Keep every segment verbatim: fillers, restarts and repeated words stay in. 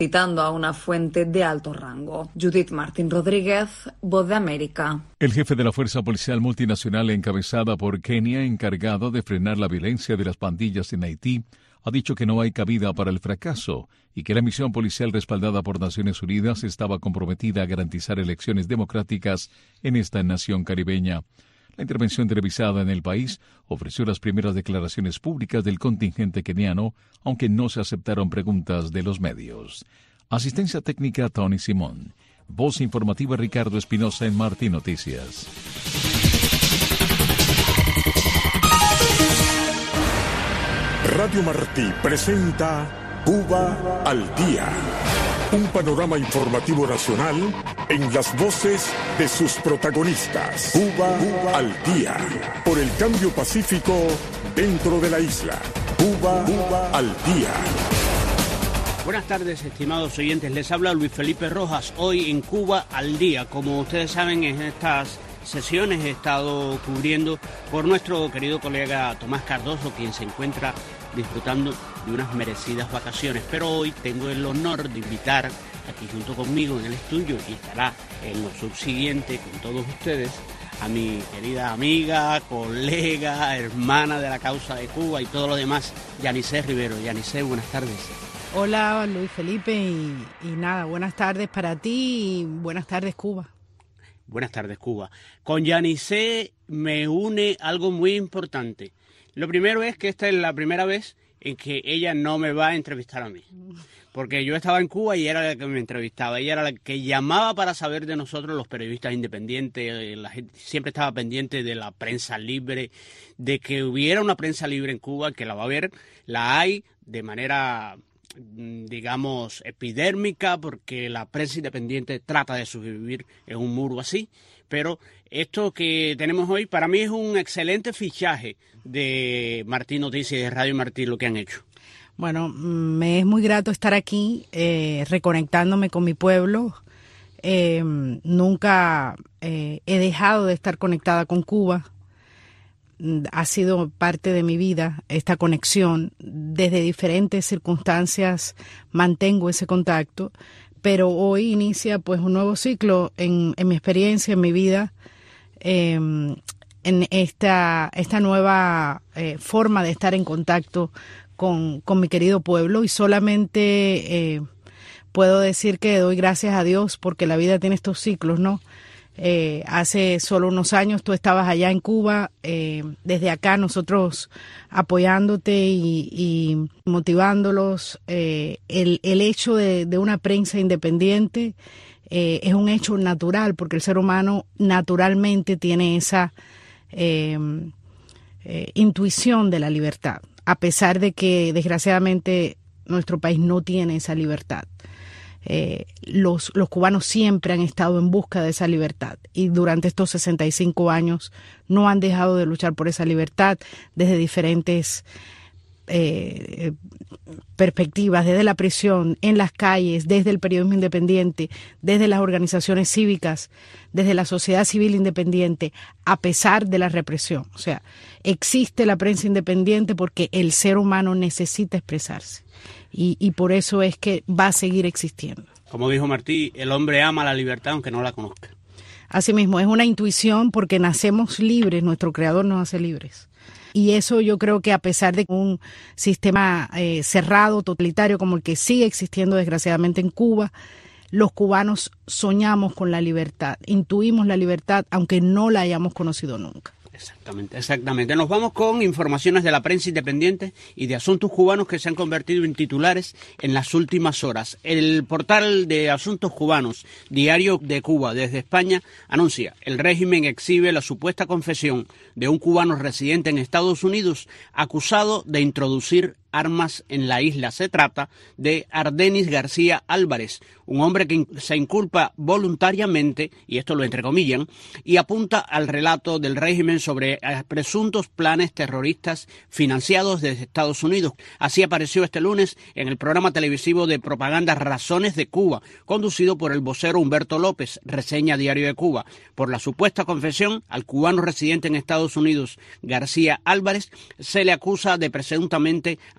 citando a una fuente de alto rango. Judith Martín Rodríguez, Voz de América. El jefe de la Fuerza Policial Multinacional encabezada por Kenia, encargado de frenar la violencia de las pandillas en Haití, ha dicho que no hay cabida para el fracaso y que la misión policial respaldada por Naciones Unidas estaba comprometida a garantizar elecciones democráticas en esta nación caribeña. La intervención televisada en el país ofreció las primeras declaraciones públicas del contingente keniano, aunque no se aceptaron preguntas de los medios. Asistencia técnica Tony Simón. Voz informativa Ricardo Espinosa en Martí Noticias. Radio Martí presenta Cuba al Día. Un panorama informativo nacional en las voces de sus protagonistas. Cuba, Cuba al Día. Por el cambio pacífico dentro de la isla. Cuba, Cuba al Día. Buenas tardes, estimados oyentes. Les habla Luis Felipe Rojas, hoy en Cuba al Día. Como ustedes saben, en estas sesiones he estado cubriendo por nuestro querido colega Tomás Cardoso, quien se encuentra disfrutando de unas merecidas vacaciones. Pero hoy tengo el honor de invitar aquí junto conmigo en el estudio, y estará en lo subsiguiente con todos ustedes, a mi querida amiga, colega, hermana de la causa de Cuba y todo lo demás, Yanisé Rivero. Yanisé, buenas tardes. Hola Luis Felipe, y, y nada, buenas tardes para ti y buenas tardes Cuba. Buenas tardes Cuba. Con Yanisé me une algo muy importante. Lo primero es que esta es la primera vez en que ella no me va a entrevistar a mí. Porque yo estaba en Cuba y era la que me entrevistaba. Ella era la que llamaba para saber de nosotros, los periodistas independientes. La gente siempre estaba pendiente de la prensa libre, de que hubiera una prensa libre en Cuba, que la va a haber. La hay de manera, digamos, epidérmica, porque la prensa independiente trata de sobrevivir en un muro así. Pero esto que tenemos hoy para mí es un excelente fichaje de Martí Noticias y de Radio Martí, lo que han hecho. Bueno, me es muy grato estar aquí, eh, reconectándome con mi pueblo. Eh, nunca eh, he dejado de estar conectada con Cuba. Ha sido parte de mi vida esta conexión. Desde diferentes circunstancias mantengo ese contacto, pero hoy inicia pues un nuevo ciclo en, en mi experiencia, en mi vida, eh, en esta, esta nueva eh, forma de estar en contacto con, con mi querido pueblo, y solamente eh, puedo decir que doy gracias a Dios porque la vida tiene estos ciclos, ¿no? Eh, hace solo unos años tú estabas allá en Cuba, eh, desde acá nosotros apoyándote y, y motivándolos. Eh, el, el hecho de, de una prensa independiente eh, es un hecho natural, porque el ser humano naturalmente tiene esa eh, eh, intuición de la libertad, a pesar de que desgraciadamente nuestro país no tiene esa libertad. Eh, los, los cubanos siempre han estado en busca de esa libertad, y durante estos sesenta y cinco años no han dejado de luchar por esa libertad desde diferentes eh, perspectivas, desde la prisión, en las calles, desde el periodismo independiente, desde las organizaciones cívicas, desde la sociedad civil independiente, a pesar de la represión. O sea, existe la prensa independiente porque el ser humano necesita expresarse. Y, y por eso es que va a seguir existiendo. Como dijo Martí, el hombre ama la libertad aunque no la conozca. Asimismo, es una intuición porque nacemos libres, nuestro creador nos hace libres. Y eso yo creo que a pesar de un sistema eh, cerrado, totalitario, como el que sigue existiendo desgraciadamente en Cuba, los cubanos soñamos con la libertad, intuimos la libertad aunque no la hayamos conocido nunca. Exactamente, exactamente. Nos vamos con informaciones de la prensa independiente y de asuntos cubanos que se han convertido en titulares en las últimas horas. El portal de Asuntos Cubanos, Diario de Cuba, desde España, anuncia: el régimen exhibe la supuesta confesión de un cubano residente en Estados Unidos acusado de introducir armas en la isla. Se trata de Ardenis García Álvarez, un hombre que se inculpa voluntariamente, y esto lo entrecomillan, y apunta al relato del régimen sobre presuntos planes terroristas financiados desde Estados Unidos. Así apareció este lunes en el programa televisivo de propaganda Razones de Cuba, conducido por el vocero Humberto López, reseña Diario de Cuba. Por la supuesta confesión al cubano residente en Estados Unidos, García Álvarez, se le acusa de presuntamente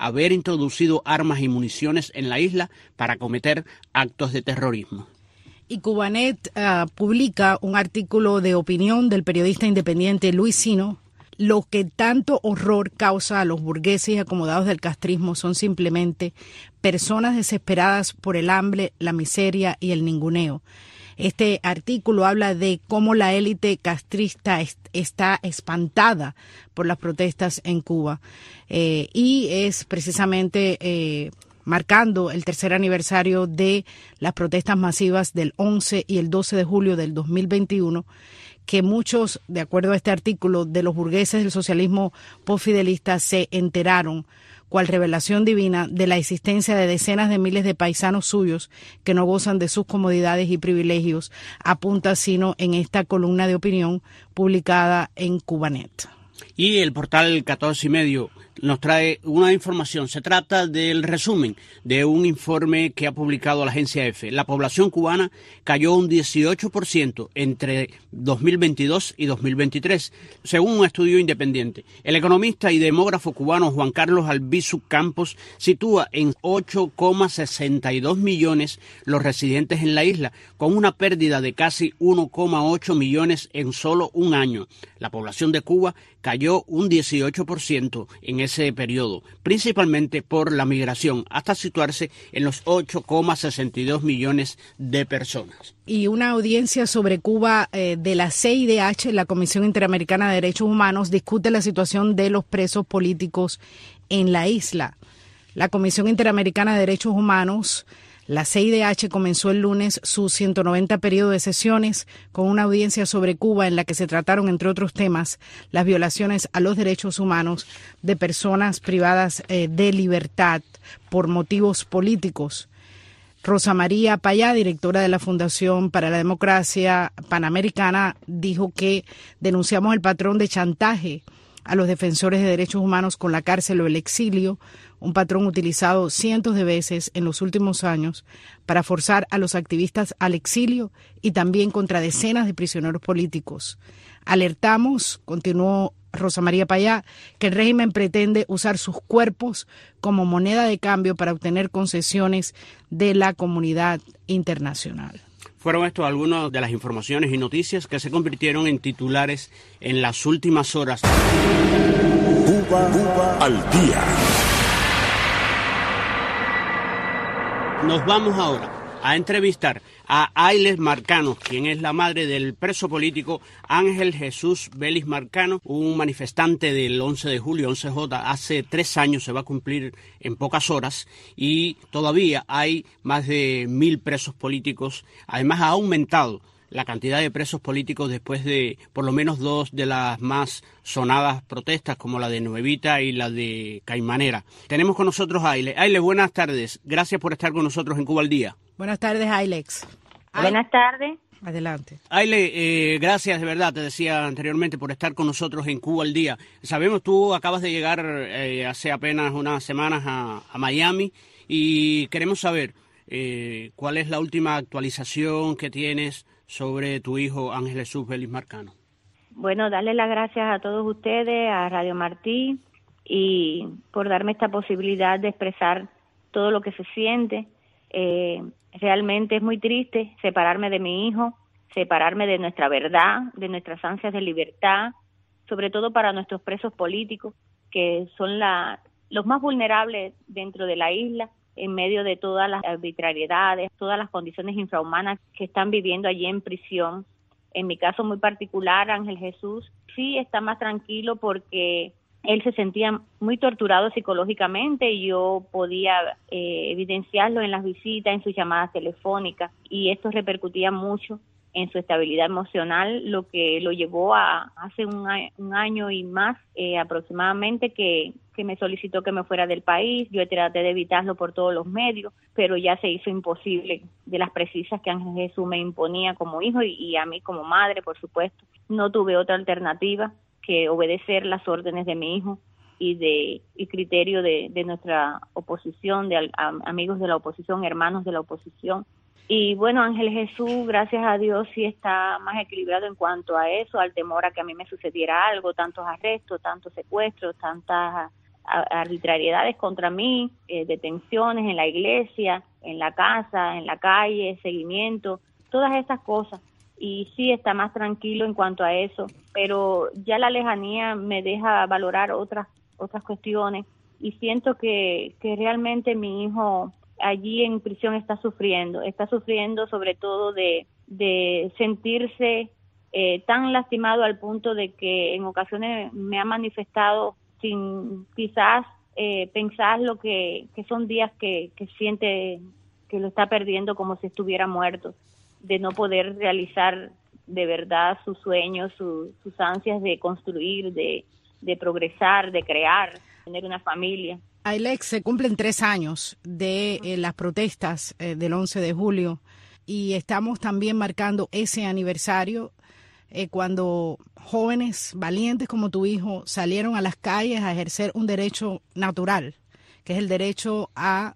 haber introducido armas y municiones en la isla para cometer actos de terrorismo. Y Cubanet uh, publica un artículo de opinión del periodista independiente Luis Sino. Lo que tanto horror causa a los burgueses y acomodados del castrismo son simplemente personas desesperadas por el hambre, la miseria y el ninguneo. Este artículo habla de cómo la élite castrista est- está espantada por las protestas en Cuba eh, y es precisamente eh, marcando el tercer aniversario de las protestas masivas del once y el doce de julio del dos mil veintiuno, que muchos, de acuerdo a este artículo, de los burgueses del socialismo postfidelista se enteraron, cual revelación divina, de la existencia de decenas de miles de paisanos suyos que no gozan de sus comodidades y privilegios, apunta Sino en esta columna de opinión publicada en Cubanet. Y el portal catorce y medio nos trae una información. Se trata del resumen de un informe que ha publicado la agencia EFE. La población cubana cayó un dieciocho por ciento entre dos mil veintidós y dos mil veintitrés, según un estudio independiente. El economista y demógrafo cubano Juan Carlos Albizu Campos sitúa en ocho coma sesenta y dos millones los residentes en la isla, con una pérdida de casi uno coma ocho millones en solo un año. La población de Cuba cayó un dieciocho por ciento en ese periodo, principalmente por la migración, hasta situarse en los ocho coma sesenta y dos millones de personas. Y una audiencia sobre Cuba eh, de la C I D H, la Comisión Interamericana de Derechos Humanos, discute la situación de los presos políticos en la isla. La Comisión Interamericana de Derechos Humanos, la C I D H, comenzó el lunes su ciento noventa periodo de sesiones con una audiencia sobre Cuba en la que se trataron, entre otros temas, las violaciones a los derechos humanos de personas privadas eh, de libertad por motivos políticos. Rosa María Payá, directora de la Fundación para la Democracia Panamericana, dijo que denunciamos el patrón de chantaje a los defensores de derechos humanos con la cárcel o el exilio, un patrón utilizado cientos de veces en los últimos años para forzar a los activistas al exilio y también contra decenas de prisioneros políticos. Alertamos, continuó Rosa María Payá, que el régimen pretende usar sus cuerpos como moneda de cambio para obtener concesiones de la comunidad internacional. Fueron estos algunas de las informaciones y noticias que se convirtieron en titulares en las últimas horas. Cuba, Cuba al día. Nos vamos ahora a entrevistar a Ailes Marcano, quien es la madre del preso político Ángel Jesús Vélez Marcano, un manifestante del once de julio, once J, hace tres años, se va a cumplir en pocas horas, y todavía hay más de mil presos políticos. Además, ha aumentado la cantidad de presos políticos después de por lo menos dos de las más sonadas protestas, como la de Nuevita y la de Caimanera. Tenemos con nosotros a Ailes. Ailes, buenas tardes. Gracias por estar con nosotros en Cuba al Día. Buenas tardes, Ailes. Buenas tardes. Adelante. Ailes, eh, gracias de verdad, te decía anteriormente, por estar con nosotros en Cuba al Día. Sabemos, tú acabas de llegar eh, hace apenas unas semanas a, a Miami y queremos saber eh, cuál es la última actualización que tienes sobre tu hijo Ángel Jesús Vélez Marcano. Bueno, darle las gracias a todos ustedes, a Radio Martí, y por darme esta posibilidad de expresar todo lo que se siente. Eh, realmente es muy triste separarme de mi hijo, separarme de nuestra verdad, de nuestras ansias de libertad, sobre todo para nuestros presos políticos, que son la, los más vulnerables dentro de la isla, en medio de todas las arbitrariedades, todas las condiciones infrahumanas que están viviendo allí en prisión. En mi caso muy particular, Ángel Jesús sí está más tranquilo porque él se sentía muy torturado psicológicamente y yo podía eh, evidenciarlo en las visitas, en sus llamadas telefónicas, y esto repercutía mucho en su estabilidad emocional, lo que lo llevó a hace un año, un año y más eh, aproximadamente que, que me solicitó que me fuera del país. Yo traté de evitarlo por todos los medios, pero ya se hizo imposible de las precisas que Ángel Jesús me imponía como hijo y, y a mí como madre, por supuesto. No tuve otra alternativa que obedecer las órdenes de mi hijo y de y criterio de, de nuestra oposición, de a, amigos de la oposición, hermanos de la oposición. Y bueno, Ángel Jesús, gracias a Dios, sí está más equilibrado en cuanto a eso, al temor a que a mí me sucediera algo, tantos arrestos, tantos secuestros, tantas arbitrariedades contra mí, eh, detenciones en la iglesia, en la casa, en la calle, seguimiento, todas esas cosas. Y sí está más tranquilo en cuanto a eso, pero ya la lejanía me deja valorar otras otras cuestiones y siento que, que realmente mi hijo allí en prisión está sufriendo, está sufriendo sobre todo de, de sentirse eh, tan lastimado al punto de que en ocasiones me ha manifestado sin quizás eh, pensar lo que, que son días que, que siente que lo está perdiendo como si estuviera muerto, de no poder realizar de verdad sus sueños, su, sus ansias de construir, de, de progresar, de crear, tener una familia. Ailex, se cumplen tres años de eh, las protestas eh, del once de julio y estamos también marcando ese aniversario eh, cuando jóvenes valientes como tu hijo salieron a las calles a ejercer un derecho natural, que es el derecho a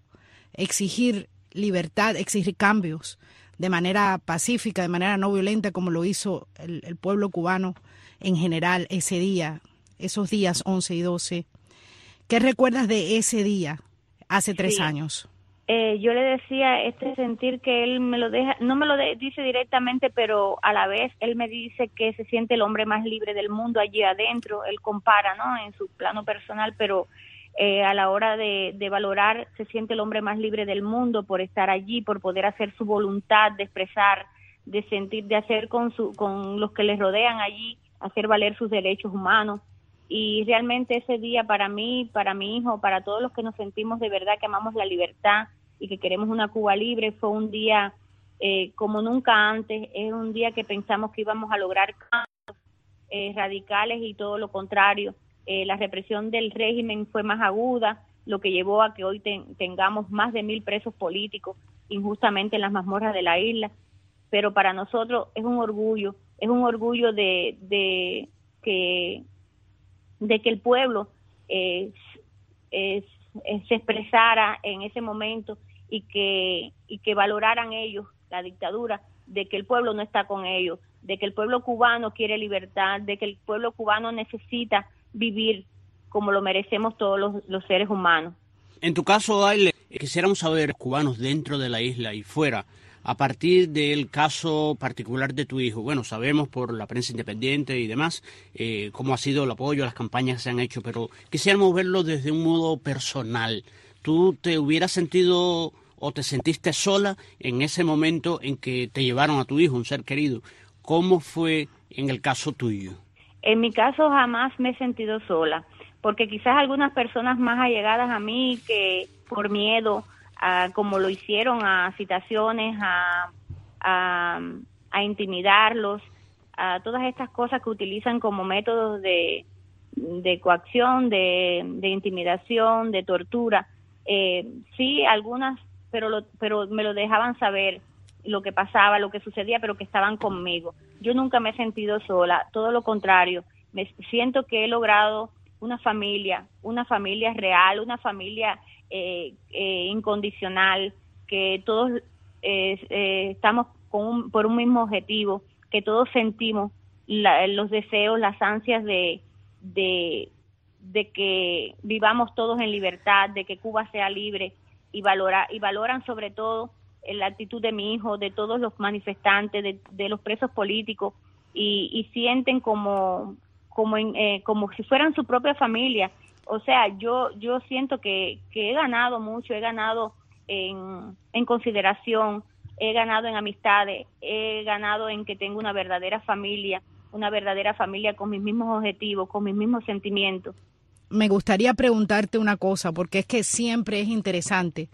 exigir libertad, exigir cambios de manera pacífica, de manera no violenta, como lo hizo el, el pueblo cubano en general ese día, esos días once y doce. ¿Qué recuerdas de ese día hace tres sí. años? Eh, yo le decía este sentir que él me lo deja, no me lo de, dice directamente, pero a la vez él me dice que se siente el hombre más libre del mundo allí adentro. Él compara, ¿no?, en su plano personal, pero eh, a la hora de, de valorar se siente el hombre más libre del mundo por estar allí, por poder hacer su voluntad, de expresar, de sentir, de hacer con su, con los que le rodean allí, hacer valer sus derechos humanos. Y realmente ese día para mí, para mi hijo, para todos los que nos sentimos de verdad que amamos la libertad y que queremos una Cuba libre, fue un día eh, como nunca antes. Es un día que pensamos que íbamos a lograr cambios eh, radicales y todo lo contrario. Eh, la represión del régimen fue más aguda, lo que llevó a que hoy ten, tengamos más de mil presos políticos injustamente en las mazmorras de la isla. Pero para nosotros es un orgullo, es un orgullo de, de que... de que el pueblo eh, es, es, se expresara en ese momento y que y que valoraran ellos la dictadura, de que el pueblo no está con ellos, de que el pueblo cubano quiere libertad, de que el pueblo cubano necesita vivir como lo merecemos todos los, los seres humanos. En tu caso, Aile, quisiéramos saber, cubanos dentro de la isla y fuera, a partir del caso particular de tu hijo. Bueno, sabemos por la prensa independiente y demás eh, cómo ha sido el apoyo, las campañas que se han hecho, pero quisiéramos verlo desde un modo personal. ¿Tú te hubieras sentido o te sentiste sola en ese momento en que te llevaron a tu hijo, un ser querido? ¿Cómo fue en el caso tuyo? En mi caso jamás me he sentido sola, porque quizás algunas personas más allegadas a mí que por miedo, a, como lo hicieron, a citaciones, a, a, a intimidarlos, a todas estas cosas que utilizan como métodos de, de coacción, de, de intimidación, de tortura. Eh, sí, algunas, pero, lo, pero me lo dejaban saber, lo que pasaba, lo que sucedía, pero que estaban conmigo. Yo nunca me he sentido sola, todo lo contrario. Me siento que he logrado una familia, una familia real, una familia eh, eh, incondicional, que todos eh, eh, estamos con un, por un mismo objetivo, que todos sentimos la, los deseos, las ansias de, de, de que vivamos todos en libertad, de que Cuba sea libre, y, valora, y valoran sobre todo la actitud de mi hijo, de todos los manifestantes, de, de los presos políticos, y, y sienten como como en, eh, como si fueran su propia familia. O sea, yo yo siento que, que he ganado mucho, he ganado en, en consideración, he ganado en amistades, he ganado en que tengo una verdadera familia, una verdadera familia con mis mismos objetivos, con mis mismos sentimientos. Me gustaría preguntarte una cosa, porque es que siempre es interesante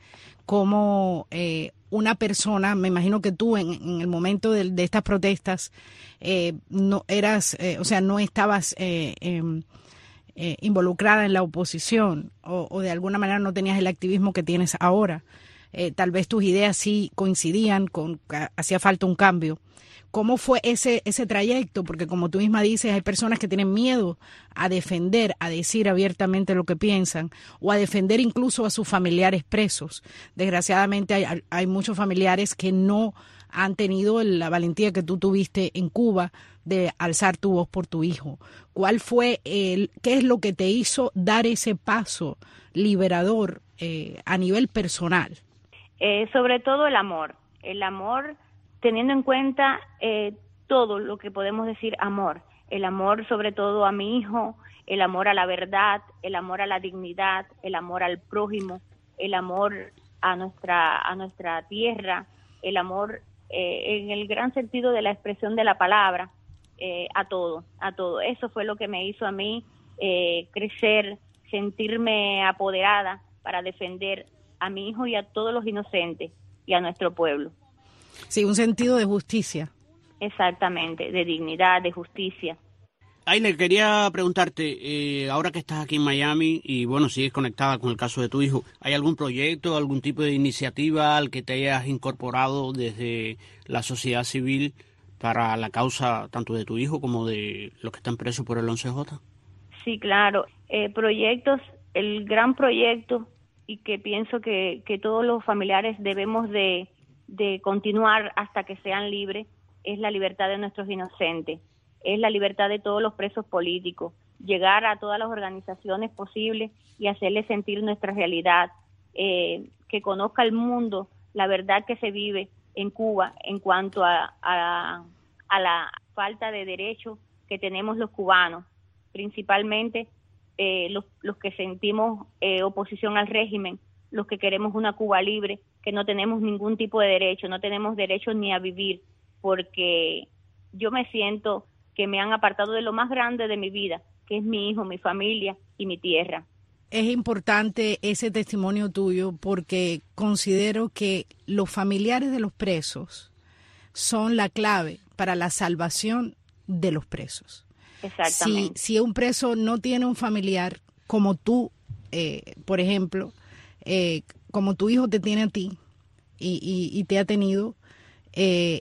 cómo eh, una persona, me imagino que tú en, en el momento de, de estas protestas eh, no eras, eh, o sea, no estabas eh, eh, eh, involucrada en la oposición o, o de alguna manera no tenías el activismo que tienes ahora. Eh, tal vez tus ideas sí coincidían, con hacía falta un cambio. ¿cómo fue ese, ese trayecto? Porque como tú misma dices, hay personas que tienen miedo a defender, a decir abiertamente lo que piensan, o a defender incluso a sus familiares presos. Desgraciadamente hay, hay muchos familiares que no han tenido la valentía que tú tuviste en Cuba de alzar tu voz por tu hijo. ¿Cuál fue el, qué es lo que te hizo dar ese paso liberador eh, a nivel personal? Eh, sobre todo el amor, el amor teniendo en cuenta eh, todo lo que podemos decir amor, el amor sobre todo a mi hijo, el amor a la verdad, el amor a la dignidad, el amor al prójimo, el amor a nuestra, a nuestra tierra, el amor eh, en el gran sentido de la expresión de la palabra, eh, a todo, a todo. Eso fue lo que me hizo a mí eh, crecer, sentirme apoderada para defender a mi hijo y a todos los inocentes y a nuestro pueblo. Sí, un sentido de justicia. Exactamente, de dignidad, de justicia. Aile, quería preguntarte, eh, ahora que estás aquí en Miami y bueno, sigues conectada con el caso de tu hijo, ¿hay algún proyecto, algún tipo de iniciativa al que te hayas incorporado desde la sociedad civil para la causa tanto de tu hijo como de los que están presos por el once J? Sí, claro. Eh, proyectos, el gran proyecto y que pienso que, que todos los familiares debemos de, de continuar hasta que sean libres, es la libertad de nuestros inocentes, es la libertad de todos los presos políticos, llegar a todas las organizaciones posibles y hacerles sentir nuestra realidad, eh, que conozca el mundo la verdad que se vive en Cuba en cuanto a, a, a la falta de derechos que tenemos los cubanos, principalmente eh, los, los que sentimos eh, oposición al régimen, los que queremos una Cuba libre, que no tenemos ningún tipo de derecho, no tenemos derecho ni a vivir, porque yo me siento que me han apartado de lo más grande de mi vida, que es mi hijo, mi familia y mi tierra. Es importante ese testimonio tuyo porque considero que los familiares de los presos son la clave para la salvación de los presos. Exactamente. Si, si un preso no tiene un familiar como tú, eh, por ejemplo, eh, como tu hijo te tiene a ti y, y, y te ha tenido, eh,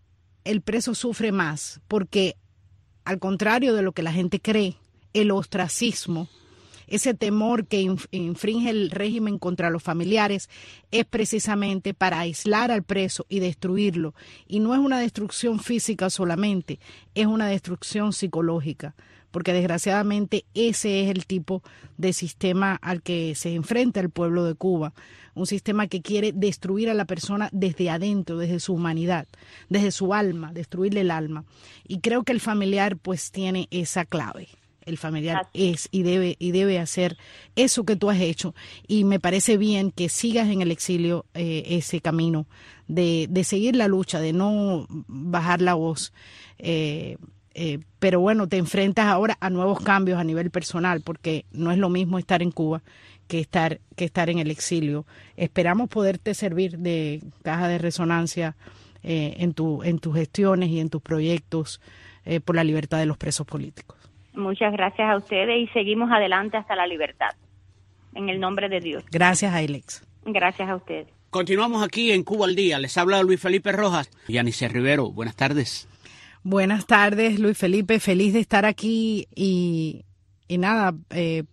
el preso sufre más porque al contrario de lo que la gente cree, el ostracismo, ese temor que inf- infringe el régimen contra los familiares es precisamente para aislar al preso y destruirlo. Y no es una destrucción física solamente, es una destrucción psicológica, porque desgraciadamente ese es el tipo de sistema al que se enfrenta el pueblo de Cuba, un sistema que quiere destruir a la persona desde adentro, desde su humanidad, desde su alma, destruirle el alma. Y creo que el familiar pues tiene esa clave. El familiar es y debe y debe hacer eso que tú has hecho. Y me parece bien que sigas en el exilio eh, ese camino de, de seguir la lucha, de no bajar la voz. Eh, eh, pero bueno, te enfrentas ahora a nuevos cambios a nivel personal, porque no es lo mismo estar en Cuba que estar que estar en el exilio. Esperamos poderte servir de caja de resonancia eh, en tu en tus gestiones y en tus proyectos eh, por la libertad de los presos políticos. Muchas gracias a ustedes y seguimos adelante hasta la libertad. En el nombre de Dios. Gracias, Ailex. Gracias a ustedes. Continuamos aquí en Cuba al Día. Les habla Luis Felipe Rojas. Yanice Rivero, buenas tardes. Buenas tardes, Luis Felipe. Feliz de estar aquí y, y nada, eh,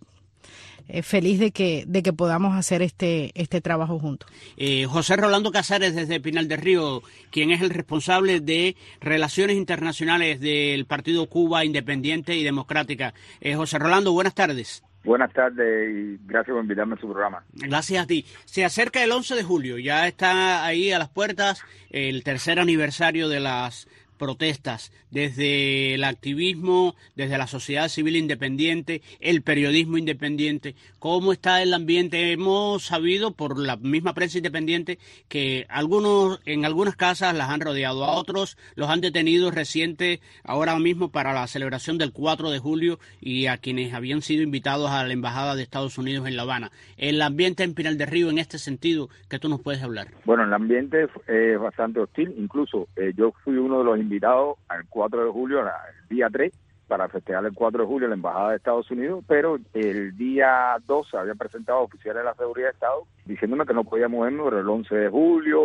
eh, feliz de que de que podamos hacer este este trabajo juntos. Eh, José Rolando Casares desde Pinal del Río, quien es el responsable de Relaciones Internacionales del Partido Cuba Independiente y Democrática. Eh, José Rolando, buenas tardes. Buenas tardes y gracias por invitarme a su programa. Gracias a ti. Se acerca el once de julio, ya está ahí a las puertas el tercer aniversario de las protestas, desde el activismo, desde la sociedad civil independiente, el periodismo independiente. ¿Cómo está el ambiente? Hemos sabido por la misma prensa independiente que algunos en algunas casas las han rodeado, a otros los han detenido reciente, ahora mismo para la celebración del cuatro de julio, y a quienes habían sido invitados a la Embajada de Estados Unidos en La Habana. El ambiente en Pinal del Río en este sentido, ¿qué tú nos puedes hablar? Bueno, el ambiente es bastante hostil, incluso eh, yo fui uno de los invitado al cuatro de julio, el día tres, para festejar el cuatro de julio en la Embajada de Estados Unidos, pero el día dos se habían presentado oficiales de la Seguridad de Estado diciéndome que no podía moverme por el once de julio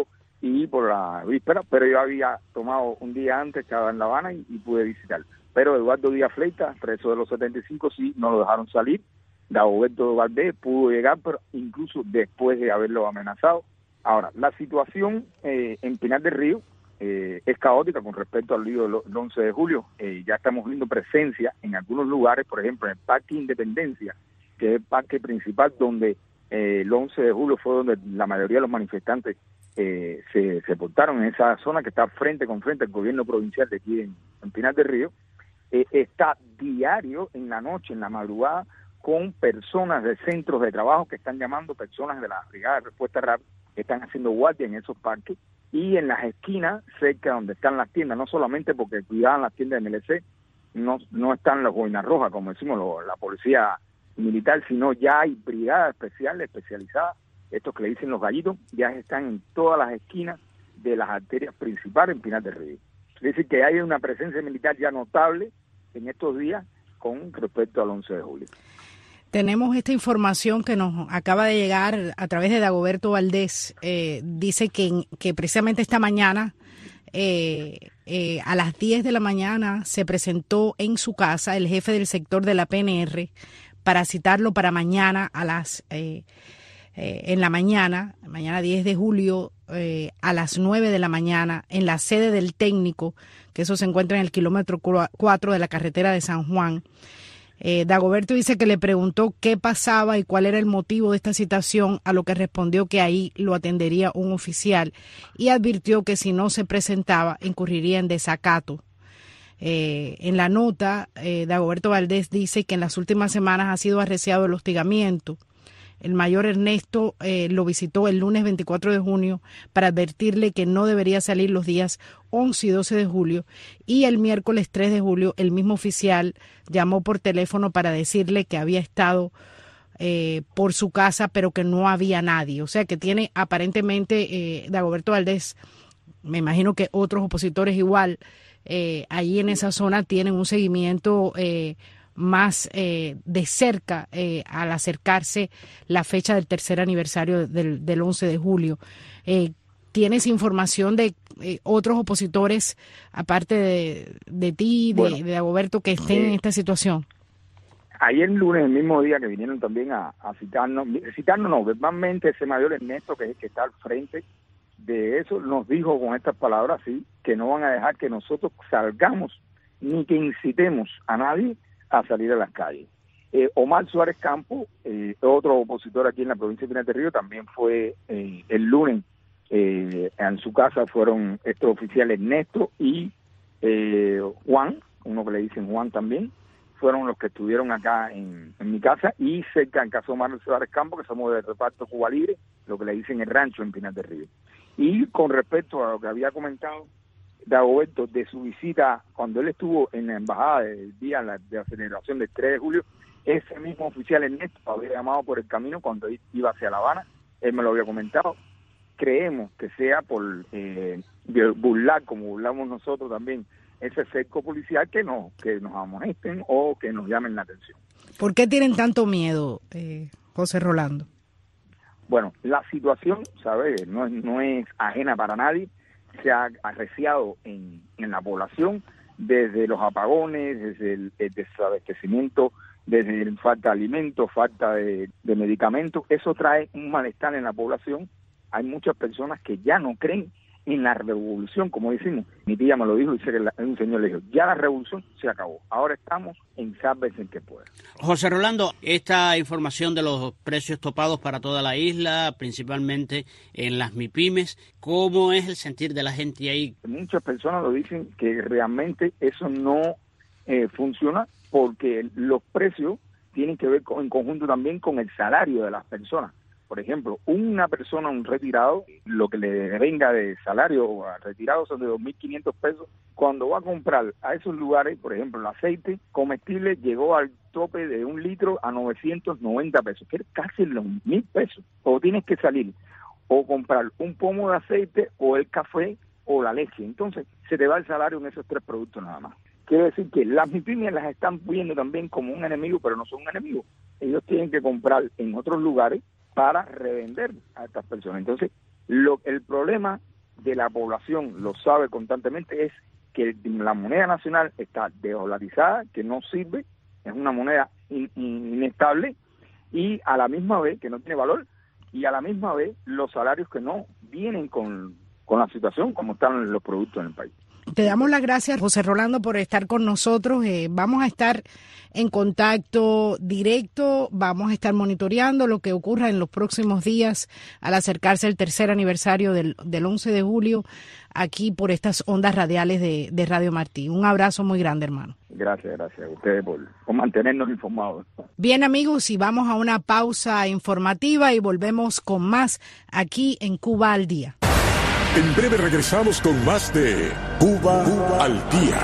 y por la víspera, pero yo había tomado un día antes, estaba en La Habana y, y pude visitarlo. Pero Eduardo Díaz Fleitas, preso de los setenta y cinco, sí, no lo dejaron salir. Dagoberto Valdés pudo llegar, pero incluso después de haberlo amenazado. Ahora, la situación eh, en Pinar del Río eh, es caótica con respecto al lío del once de julio. Eh, ya estamos viendo presencia en algunos lugares, por ejemplo, en el Parque Independencia, que es el parque principal donde eh, el once de julio fue donde la mayoría de los manifestantes eh, se, se portaron, en esa zona que está frente con frente al gobierno provincial de aquí en, en Pinar del Río. Eh, está diario en la noche, en la madrugada, con personas de centros de trabajo que están llamando, personas de la Brigada de Respuesta Rápida, que están haciendo guardia en esos parques, y en las esquinas, cerca donde están las tiendas, no solamente porque cuidaban las tiendas de M L C, no, no están las boinas rojas, como decimos lo, la policía militar, sino ya hay brigadas especiales, especializadas, estos que le dicen los gallitos, ya están en todas las esquinas de las arterias principales en Pinar del Río. Es decir, que hay una presencia militar ya notable en estos días con respecto al once de julio. Tenemos esta información que nos acaba de llegar a través de Dagoberto Valdés. Eh, dice que, que precisamente esta mañana, eh, eh, a las diez de la mañana, se presentó en su casa el jefe del sector de la P N R para citarlo para mañana a las eh, eh, en la mañana, mañana diez de julio, eh, a las nueve de la mañana, en la sede del técnico, que eso se encuentra en el kilómetro cuatro de la carretera de San Juan. Eh, Dagoberto dice que le preguntó qué pasaba y cuál era el motivo de esta citación, a lo que respondió que ahí lo atendería un oficial y advirtió que si no se presentaba incurriría en desacato. Eh, en la nota, eh, Dagoberto Valdés dice que en las últimas semanas ha sido arreciado el hostigamiento. El mayor Ernesto eh, lo visitó el lunes veinticuatro de junio para advertirle que no debería salir los días once y doce de julio, y el miércoles tres de julio el mismo oficial llamó por teléfono para decirle que había estado eh, por su casa pero que no había nadie. O sea que tiene aparentemente eh, Dagoberto Valdés, me imagino que otros opositores igual, eh, allí en esa zona tienen un seguimiento eh, más eh, de cerca eh, al acercarse la fecha del tercer aniversario del, del once de julio. Eh, ¿Tienes información de eh, otros opositores, aparte de, de ti, de, bueno, de Dagoberto, que estén eh, en esta situación? Ayer lunes, el mismo día que vinieron también a, a citarnos, citarnos no, verbalmente ese mayor Ernesto, que es el que está al frente de eso, nos dijo con estas palabras, sí, que no van a dejar que nosotros salgamos ni que incitemos a nadie a salir a las calles. Eh, Omar Suárez Campo, eh, otro opositor aquí en la provincia de Pinar del Río, también fue eh, el lunes eh, en su casa, fueron estos oficiales Ernesto y eh, Juan, uno que le dicen Juan también, fueron los que estuvieron acá en, en mi casa, y cerca en casa de Omar Suárez Campo, que somos del reparto Cuba Libre, lo que le dicen el rancho en Pinar del Río. Y con respecto a lo que había comentado Dagoberto de su visita, cuando él estuvo en la embajada el día de la celebración del tres de julio, ese mismo oficial Ernesto había llamado por el camino cuando iba hacia La Habana, él me lo había comentado. Creemos que sea por eh, burlar, como burlamos nosotros también, ese cerco policial, que no, que nos amonesten o que nos llamen la atención. ¿Por qué tienen tanto miedo, eh, José Rolando? Bueno, la situación, ¿sabes?, no, no es ajena para nadie. Se ha arreciado en, en la población desde los apagones, desde el, el desabastecimiento, desde el falta de alimentos, falta de, de medicamentos. Eso trae un malestar en la población. Hay muchas personas que ya no creen en la revolución, como decimos. Mi tía me lo dijo, dice que la, un señor le dijo, ya la revolución se acabó, ahora estamos en sálvese el que pueda. José Rolando, esta información de los precios topados para toda la isla, principalmente en las MIPYMES, ¿cómo es el sentir de la gente ahí? Muchas personas lo dicen que realmente eso no eh, funciona, porque los precios tienen que ver con, en conjunto también con el salario de las personas. Por ejemplo, una persona, un retirado, lo que le venga de salario a retirado son de dos mil quinientos pesos. Cuando va a comprar a esos lugares, por ejemplo, el aceite comestible llegó al tope de un litro a novecientos noventa pesos, que es casi los mil pesos. O tienes que salir o comprar un pomo de aceite o el café o la leche. Entonces, se te va el salario en esos tres productos nada más. Quiero decir que las MIPYMES las están viendo también como un enemigo, pero no son un enemigo. Ellos tienen que comprar en otros lugares para revender a estas personas. Entonces, lo, el problema de la población lo sabe constantemente, es que la moneda nacional está desdolarizada, que no sirve, es una moneda in, in, inestable, y a la misma vez que no tiene valor, y a la misma vez los salarios que no vienen con, con la situación como están los productos en el país. Te damos las gracias, José Rolando, por estar con nosotros. Eh, vamos a estar en contacto directo, vamos a estar monitoreando lo que ocurra en los próximos días al acercarse el tercer aniversario del, del once de julio aquí por estas ondas radiales de, de Radio Martí. Un abrazo muy grande, hermano. Gracias, gracias a ustedes por, por mantenernos informados. Bien, amigos, y vamos a una pausa informativa y volvemos con más aquí en Cuba al Día. En breve regresamos con más de Cuba, Cuba al Día.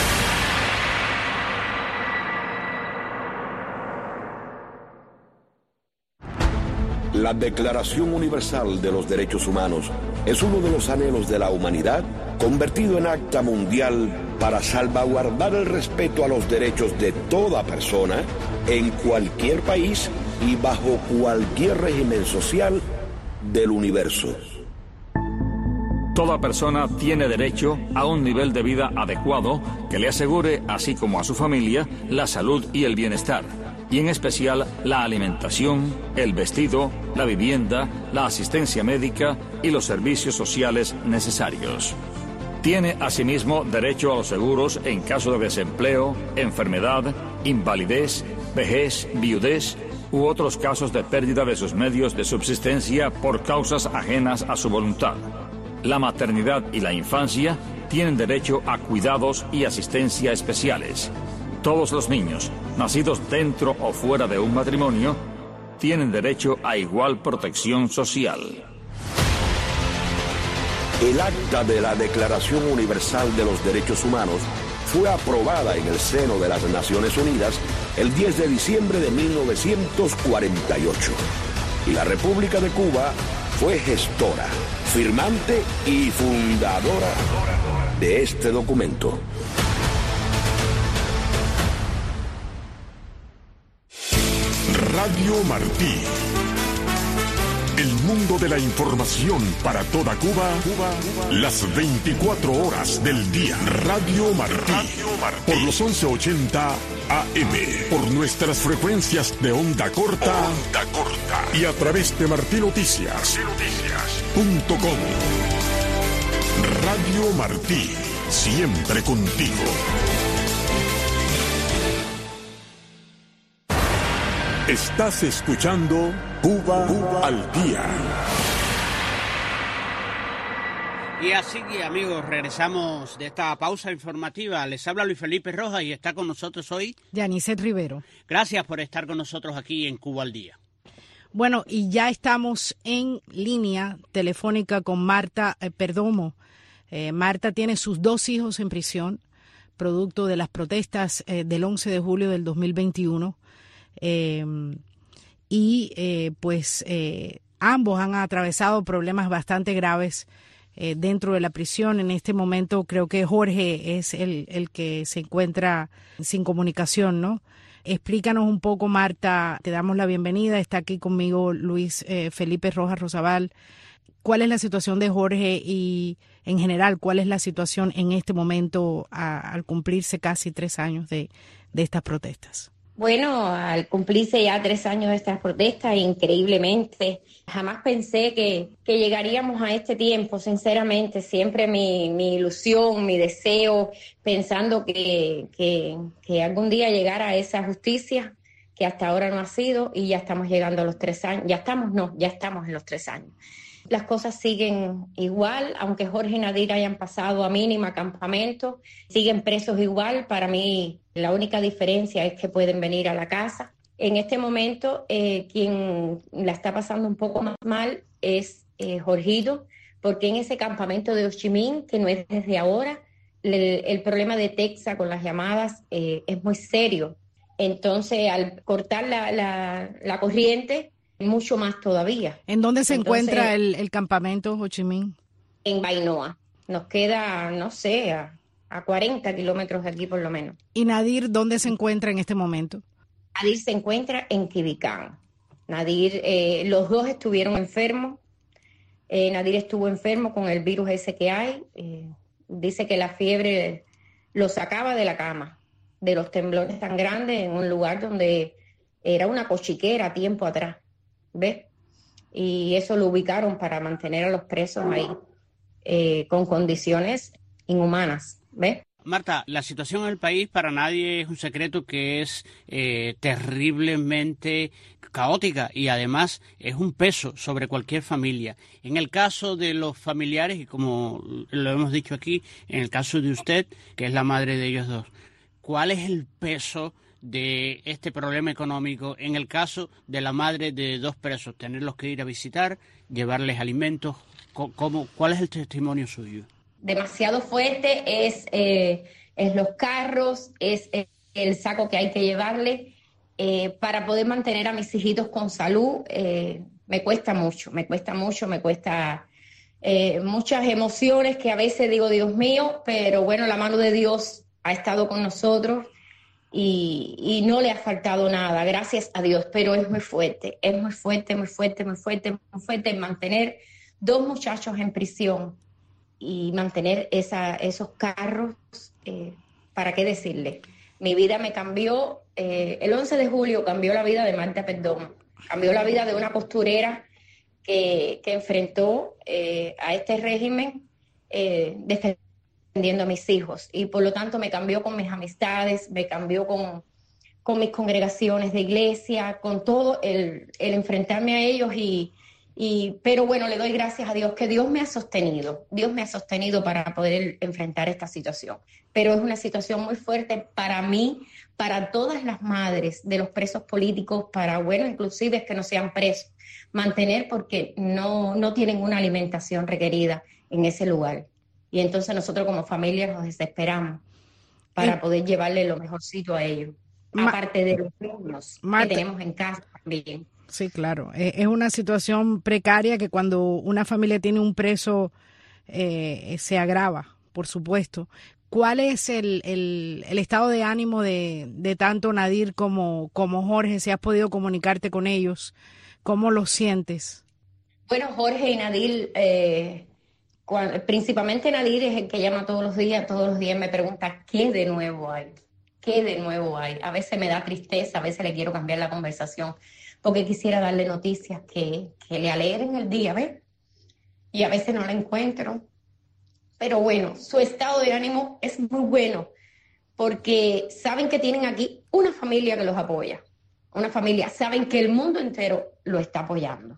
La Declaración Universal de los Derechos Humanos es uno de los anhelos de la humanidad convertido en acta mundial para salvaguardar el respeto a los derechos de toda persona en cualquier país y bajo cualquier régimen social del universo. Toda persona tiene derecho a un nivel de vida adecuado que le asegure, así como a su familia, la salud y el bienestar, y en especial la alimentación, el vestido, la vivienda, la asistencia médica y los servicios sociales necesarios. Tiene asimismo derecho a los seguros en caso de desempleo, enfermedad, invalidez, vejez, viudez u otros casos de pérdida de sus medios de subsistencia por causas ajenas a su voluntad. La maternidad y la infancia tienen derecho a cuidados y asistencia especiales. Todos los niños, nacidos dentro o fuera de un matrimonio, tienen derecho a igual protección social. El acta de la Declaración Universal de los Derechos Humanos fue aprobada en el seno de las Naciones Unidas el diez de diciembre de mil novecientos cuarenta y ocho. Y la República de Cuba fue gestora, firmante y fundadora de este documento. Radio Martí. El mundo de la información para toda Cuba, Cuba, las veinticuatro horas del día. Radio Martí, Radio Martí. Por los once ochenta A M, por nuestras frecuencias de onda corta, onda corta. Y a través de martinoticias punto com. Radio Martí, siempre contigo. Estás escuchando Cuba, Cuba al Día. Y así, amigos, regresamos de esta pausa informativa. Les habla Luis Felipe Rojas y está con nosotros hoy Yanicet Rivero. Gracias por estar con nosotros aquí en Cuba al Día. Bueno, y ya estamos en línea telefónica con Marta eh, Perdomo. Eh, Marta tiene sus dos hijos en prisión, producto de las protestas eh, del once de julio del dos mil veintiuno. Eh, y eh, pues eh, ambos han atravesado problemas bastante graves eh, dentro de la prisión. En este momento creo que Jorge es el, el que se encuentra sin comunicación, ¿no? Explícanos un poco, Marta, te damos la bienvenida. Está aquí conmigo Luis eh, Felipe Rojas Rosabal. ¿Cuál es la situación de Jorge y en general cuál es la situación en este momento a, al cumplirse casi tres años de, de estas protestas? Bueno, al cumplirse ya tres años de estas protestas, increíblemente, jamás pensé que, que llegaríamos a este tiempo, sinceramente. Siempre mi, mi ilusión, mi deseo, pensando que, que, que algún día llegara a esa justicia que hasta ahora no ha sido, y ya estamos llegando a los tres años. Ya estamos, no, ya estamos en los tres años. Las cosas siguen igual, aunque Jorge y Nadir hayan pasado a mínima campamento, siguen presos igual. Para mí la única diferencia es que pueden venir a la casa. En este momento eh, quien la está pasando un poco más mal es eh, Jorgito, porque en ese campamento de Ho Chi Minh, que no es desde ahora, el, el problema de Texas con las llamadas eh, es muy serio. Entonces, al cortar la, la, la corriente, mucho más todavía. ¿En dónde se Entonces, encuentra el, el campamento Ho Chi Minh? En Bainoa. Nos queda, no sé, a, a cuarenta kilómetros de aquí por lo menos. ¿Y Nadir dónde se encuentra en este momento? Nadir se encuentra en Quibicán. Nadir, eh, los dos estuvieron enfermos. Eh, Nadir estuvo enfermo con el virus ese que hay. Eh, dice que la fiebre lo sacaba de la cama, de los temblores tan grandes en un lugar donde era una cochiquera tiempo atrás, ¿ves? Y eso lo ubicaron para mantener a los presos ahí, eh, con condiciones inhumanas, ¿ves? Marta, la situación en el país para nadie es un secreto que es eh, terriblemente caótica y además es un peso sobre cualquier familia. En el caso de los familiares, y como lo hemos dicho aquí, en el caso de usted, que es la madre de ellos dos, ¿cuál es el peso de este problema económico en el caso de la madre de dos presos? Tenerlos que ir a visitar, llevarles alimentos, ¿cómo, ¿cuál es el testimonio suyo? Demasiado fuerte es, eh, es los carros, es el saco que hay que llevarle eh, para poder mantener a mis hijitos con salud. Eh, me cuesta mucho, me cuesta mucho, me cuesta eh, muchas emociones que a veces digo, Dios mío, pero bueno, la mano de Dios ha estado con nosotros y, y no le ha faltado nada, gracias a Dios, pero es muy fuerte, es muy fuerte, muy fuerte, muy fuerte, muy fuerte mantener dos muchachos en prisión y mantener esa, esos carros, eh, ¿para qué decirle? Mi vida me cambió, eh, el once de julio cambió la vida de Marta Perdomo, cambió la vida de una costurera que, que enfrentó eh, a este régimen eh, defendiendo a mis hijos, y por lo tanto me cambió con mis amistades, me cambió con, con mis congregaciones de iglesia, con todo el, el enfrentarme a ellos y Y, pero bueno, le doy gracias a Dios que Dios me ha sostenido, Dios me ha sostenido para poder enfrentar esta situación. Pero es una situación muy fuerte para mí, para todas las madres de los presos políticos, para, bueno, inclusive que no sean presos, mantener porque no, no tienen una alimentación requerida en ese lugar. Y entonces nosotros como familia nos desesperamos para poder llevarle lo mejorcito a ellos, Ma- aparte de los niños Marta, que tenemos en casa también. Sí, claro. Es una situación precaria que cuando una familia tiene un preso eh, se agrava, por supuesto. ¿Cuál es el, el, el estado de ánimo de, de tanto Nadir como, como Jorge? Si has podido comunicarte con ellos, ¿cómo lo sientes? Bueno, Jorge y Nadir, eh, cuando, principalmente Nadir es el que llama todos los días, todos los días me pregunta ¿qué de nuevo hay? ¿Qué de nuevo hay? A veces me da tristeza, a veces le quiero cambiar la conversación, porque quisiera darle noticias que, que le alegren el día, ¿ves? Y a veces no la encuentro. Pero bueno, su estado de ánimo es muy bueno, porque saben que tienen aquí una familia que los apoya. Una familia, saben que el mundo entero lo está apoyando.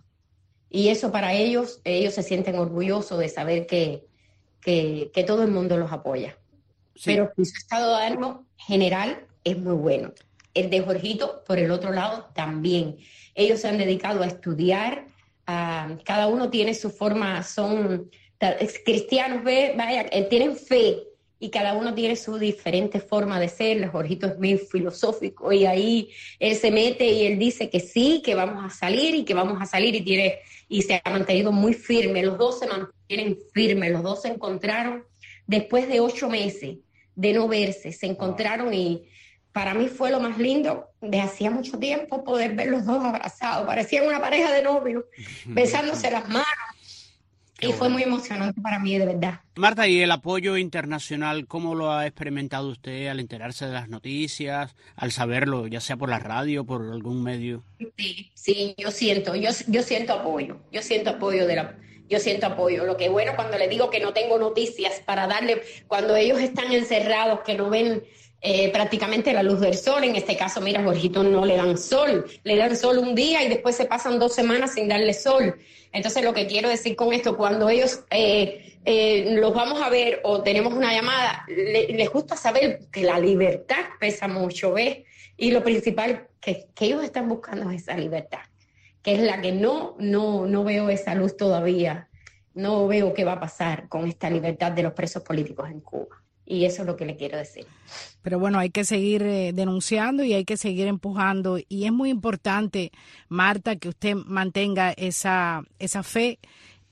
Y eso para ellos, ellos se sienten orgullosos de saber que, que, que todo el mundo los apoya. Sí. Pero su estado de ánimo general es muy bueno. El de Jorgito, por el otro lado, también. Ellos se han dedicado a estudiar, uh, cada uno tiene su forma, son cristianos, ve, vaya, tienen fe, y cada uno tiene su diferente forma de ser. Jorgito es muy filosófico, y ahí él se mete y él dice que sí, que vamos a salir, y que vamos a salir, y, tiene, y se ha mantenido muy firme. Los dos se mantienen firmes, los dos se encontraron después de ocho meses de no verse, se encontraron y para mí fue lo más lindo de hacía mucho tiempo poder ver los dos abrazados. Parecían una pareja de novios, besándose las manos. Qué y bueno. Fue muy emocionante para mí, de verdad. Marta, ¿y el apoyo internacional cómo lo ha experimentado usted al enterarse de las noticias, al saberlo, ya sea por la radio, por algún medio? Sí, sí, yo siento, yo, yo siento apoyo, yo siento apoyo de la... Yo siento apoyo. Lo que es bueno cuando les digo que no tengo noticias para darle, cuando ellos están encerrados, que no ven eh, prácticamente la luz del sol. En este caso, mira, Jorgito no le dan sol, le dan sol un día y después se pasan dos semanas sin darle sol. Entonces, lo que quiero decir con esto, cuando ellos eh, eh, los vamos a ver o tenemos una llamada, le, les gusta saber que la libertad pesa mucho, ¿ves? Y lo principal que, que ellos están buscando es esa libertad, que es la que no, no, no veo esa luz todavía, no veo qué va a pasar con esta libertad de los presos políticos en Cuba. Y eso es lo que le quiero decir. Pero bueno, hay que seguir eh, denunciando y hay que seguir empujando. Y es muy importante, Marta, que usted mantenga esa, esa fe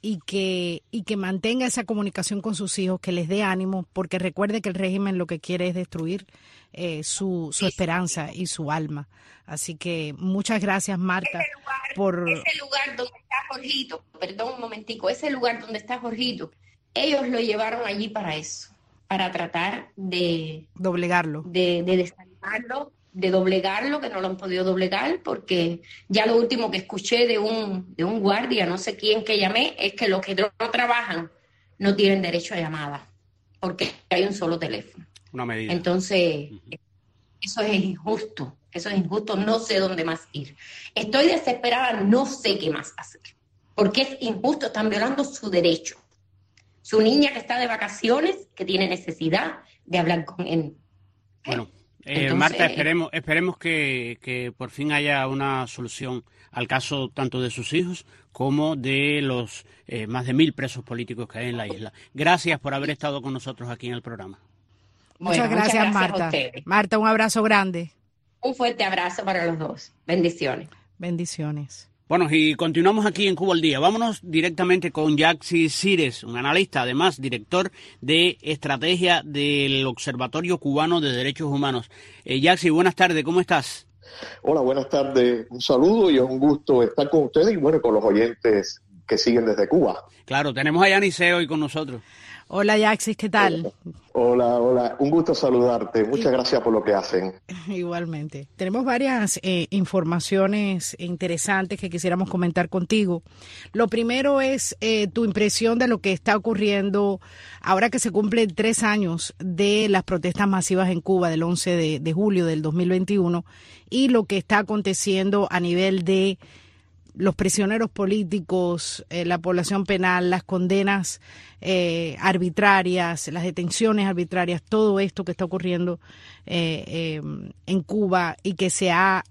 y que, y que mantenga esa comunicación con sus hijos, que les dé ánimo, porque recuerde que el régimen lo que quiere es destruir eh, su, su esperanza y su alma. Así que muchas gracias, Marta. Ese lugar, por ese lugar donde está Jorgito, perdón un momentico, ese lugar donde está Jorgito, ellos lo llevaron allí para eso, para tratar de doblegarlo, de, de desanimarlo, de doblegarlo, que no lo han podido doblegar, porque ya lo último que escuché de un, de un guardia, no sé quién que llamé, es que los que no, no trabajan no tienen derecho a llamada, porque hay un solo teléfono. Una medida. Entonces, uh-huh. Eso es injusto, eso es injusto, no sé dónde más ir. Estoy desesperada, no sé qué más hacer, porque es injusto, están violando su derecho. Su niña que está de vacaciones, que tiene necesidad de hablar con él. Bueno. Eh, Entonces, Marta, esperemos esperemos que, que por fin haya una solución al caso tanto de sus hijos como de los eh, más de mil presos políticos que hay en la isla. Gracias por haber estado con nosotros aquí en el programa. Muchas, bueno, gracias, muchas gracias, Marta. Marta, un abrazo grande. Un fuerte abrazo para los dos. Bendiciones. Bendiciones. Bueno, y continuamos aquí en Cuba al Día. Vámonos directamente con Yaxi Cires, un analista, además director de estrategia del Observatorio Cubano de Derechos Humanos. Eh, Yaxi, buenas tardes, ¿cómo estás? Hola, buenas tardes. Un saludo y es un gusto estar con ustedes y bueno, con los oyentes que siguen desde Cuba. Claro, tenemos a Yanisé hoy con nosotros. Hola, Yaxi, ¿qué tal? Hola, hola. Un gusto saludarte. Muchas gracias por lo que hacen. Igualmente. Tenemos varias eh, informaciones interesantes que quisiéramos comentar contigo. Lo primero es eh, tu impresión de lo que está ocurriendo ahora que se cumplen tres años de las protestas masivas en Cuba del once de, de julio del dos mil veintiuno y lo que está aconteciendo a nivel de los prisioneros políticos, eh, la población penal, las condenas eh, arbitrarias, las detenciones arbitrarias, todo esto que está ocurriendo eh, eh, en Cuba y que se ha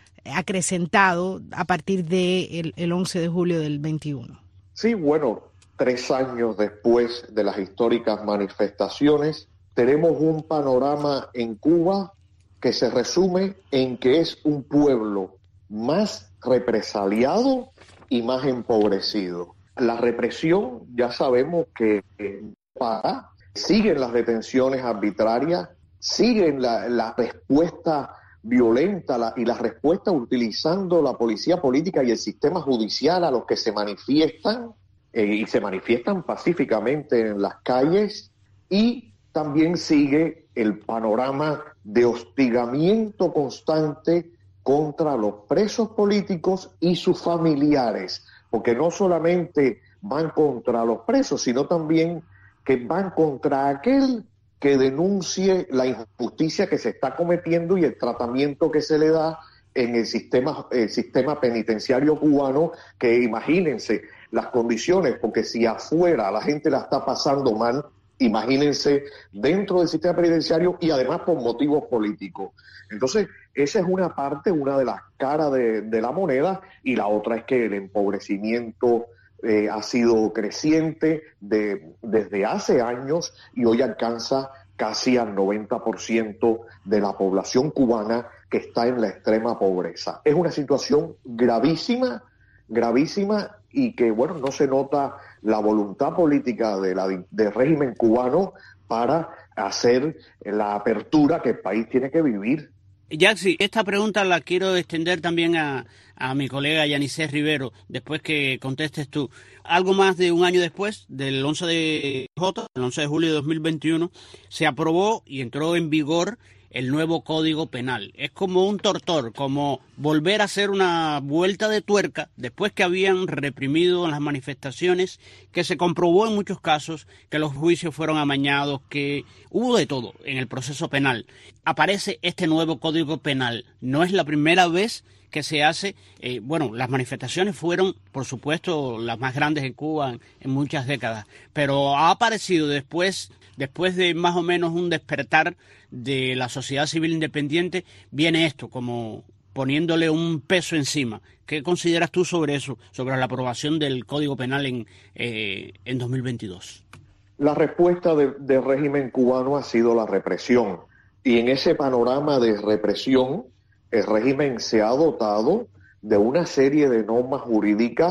acrecentado a partir del de el once de julio del veintiuno. Sí, bueno, tres años después de las históricas manifestaciones, tenemos un panorama en Cuba que se resume en que es un pueblo más represaliado y más empobrecido. La represión, ya sabemos que para, siguen las detenciones arbitrarias, siguen la, la respuesta violenta la, y la respuesta utilizando la policía política y el sistema judicial a los que se manifiestan, eh, y se manifiestan pacíficamente en las calles, y también sigue el panorama de hostigamiento constante contra los presos políticos y sus familiares, porque no solamente van contra los presos, sino también que van contra aquel que denuncie la injusticia que se está cometiendo y el tratamiento que se le da en el sistema, el sistema penitenciario cubano, que imagínense las condiciones, porque si afuera la gente la está pasando mal, imagínense dentro del sistema penitenciario y además por motivos políticos. Entonces, esa es una parte, una de las caras de, de la moneda, y la otra es que el empobrecimiento eh, ha sido creciente de, desde hace años y hoy alcanza casi al noventa por ciento de la población cubana que está en la extrema pobreza. Es una situación gravísima, gravísima, y que, bueno, no se nota la voluntad política de la, del régimen cubano para hacer la apertura que el país tiene que vivir. Yaxi, esta pregunta la quiero extender también a, a mi colega Yanisé Rivero, después que contestes tú. Algo más de un año después, del once de J, el once de julio de dos mil veintiuno, se aprobó y entró en vigor el nuevo Código Penal. Es como un tortor, como volver a hacer una vuelta de tuerca después que habían reprimido las manifestaciones, que se comprobó en muchos casos que los juicios fueron amañados, que hubo de todo en el proceso penal. Aparece este nuevo Código Penal. No es la primera vez que se hace. Eh, bueno, las manifestaciones fueron, por supuesto, las más grandes en Cuba en, en muchas décadas, pero ha aparecido después, después de más o menos un despertar de la sociedad civil independiente, viene esto como poniéndole un peso encima. ¿Qué consideras tú sobre eso, sobre la aprobación del Código Penal en, eh, en dos mil veintidós? La respuesta de, del régimen cubano ha sido la represión, y en ese panorama de represión el régimen se ha dotado de una serie de normas jurídicas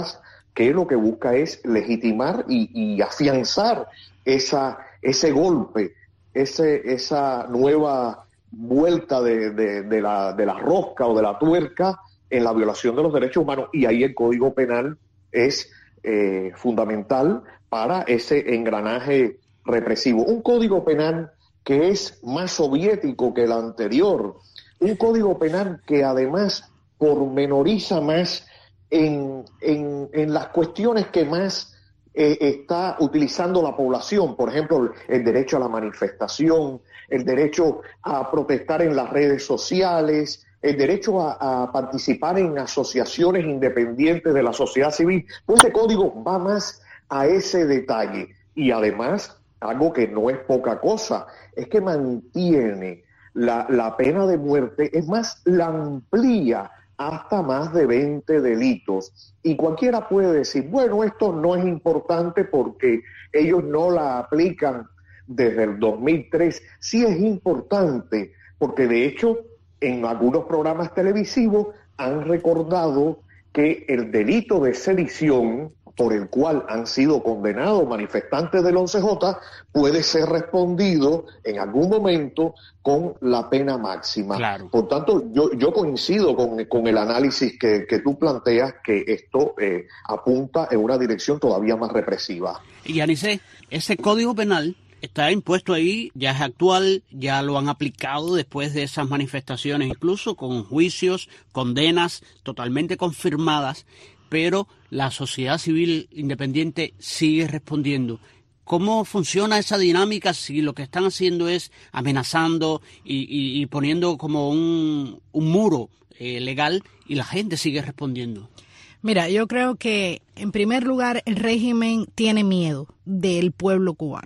que lo que busca es legitimar y, y afianzar esa, ese golpe, ese, esa nueva vuelta de, de, de, la, de la rosca o de la tuerca en la violación de los derechos humanos, y ahí el Código Penal es eh, fundamental para ese engranaje represivo. Un Código Penal que es más soviético que el anterior, un Código Penal que además pormenoriza más en, en, en las cuestiones que más eh, está utilizando la población, por ejemplo, el derecho a la manifestación, el derecho a protestar en las redes sociales, el derecho a, a participar en asociaciones independientes de la sociedad civil. Pues este código va más a ese detalle, y además, algo que no es poca cosa, es que mantiene la, la pena de muerte, es más, la amplía hasta más de veinte delitos. Y cualquiera puede decir, bueno, esto no es importante porque ellos no la aplican desde el dos mil tres. Sí es importante, porque de hecho en algunos programas televisivos han recordado que el delito de sedición, por el cual han sido condenados manifestantes del once J, puede ser respondido en algún momento con la pena máxima. Claro. Por tanto, yo, yo coincido con, con el análisis que, que tú planteas, que esto eh, apunta en una dirección todavía más represiva. Y Anice, ese Código Penal está impuesto ahí, ya es actual, ya lo han aplicado después de esas manifestaciones, incluso con juicios, condenas totalmente confirmadas, pero la sociedad civil independiente sigue respondiendo. ¿Cómo funciona esa dinámica si lo que están haciendo es amenazando y, y, y poniendo como un, un muro eh, legal, y la gente sigue respondiendo? Mira, yo creo que en primer lugar el régimen tiene miedo del pueblo cubano.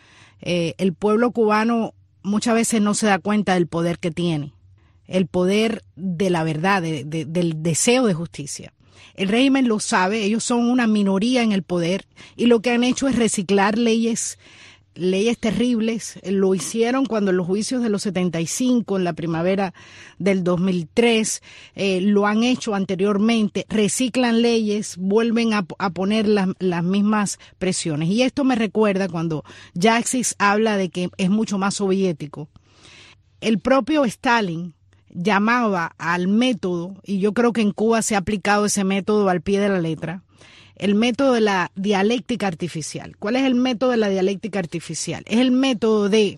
Eh, el pueblo cubano muchas veces no se da cuenta del poder que tiene, el poder de la verdad, de, de, del deseo de justicia. El régimen lo sabe, ellos son una minoría en el poder, y lo que han hecho es reciclar leyes, leyes terribles. Lo hicieron cuando en los juicios de los setenta y cinco, en la primavera del dos mil tres, eh, lo han hecho anteriormente, reciclan leyes, vuelven a, a poner las, las mismas presiones. Y esto me recuerda cuando Yaxis habla de que es mucho más soviético. El propio Stalin llamaba al método, y yo creo que en Cuba se ha aplicado ese método al pie de la letra, el método de la dialéctica artificial. ¿Cuál es el método de la dialéctica artificial? Es el método de